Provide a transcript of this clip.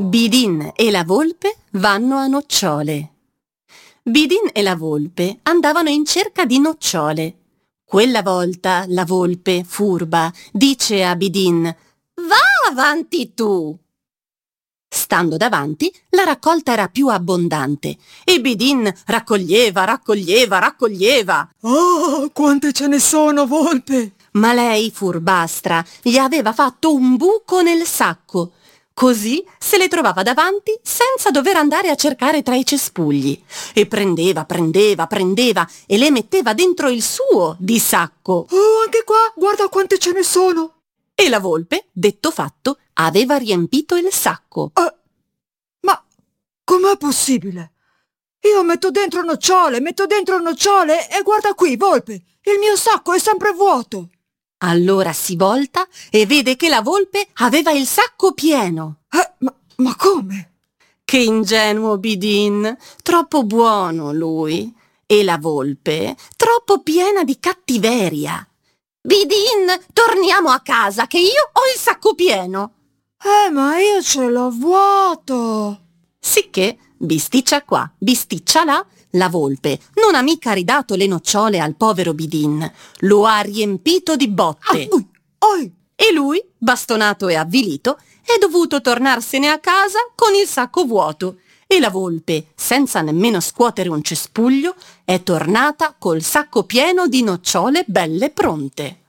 Bidin e la volpe vanno a nocciole. Bidin e la volpe andavano in cerca di nocciole. Quella volta la volpe, furba, dice a Bidin: «Va avanti tu!» Stando davanti, la raccolta era più abbondante e Bidin raccoglieva. Oh, quante ce ne sono, volpe! Ma lei, furbastra, gli aveva fatto un buco nel sacco. Così se le trovava davanti senza dover andare a cercare tra i cespugli. E prendeva e le metteva dentro il suo di sacco. Oh, anche qua, guarda quante ce ne sono! E la volpe, detto fatto, aveva riempito il sacco. Ma com'è possibile? Io metto dentro nocciole e guarda qui, volpe, il mio sacco è sempre vuoto. Allora si volta e vede che la volpe aveva il sacco pieno. Ma come? Che ingenuo Bidin, troppo buono lui. E la volpe, troppo piena di cattiveria. Bidin, torniamo a casa che io ho il sacco pieno. Ma io ce l'ho vuoto. Sicché, bisticcia qua, bisticcia là, la volpe non ha mica ridato le nocciole al povero Bidin, lo ha riempito di botte. E lui, bastonato e avvilito, è dovuto tornarsene a casa con il sacco vuoto. E la volpe, senza nemmeno scuotere un cespuglio, è tornata col sacco pieno di nocciole belle pronte.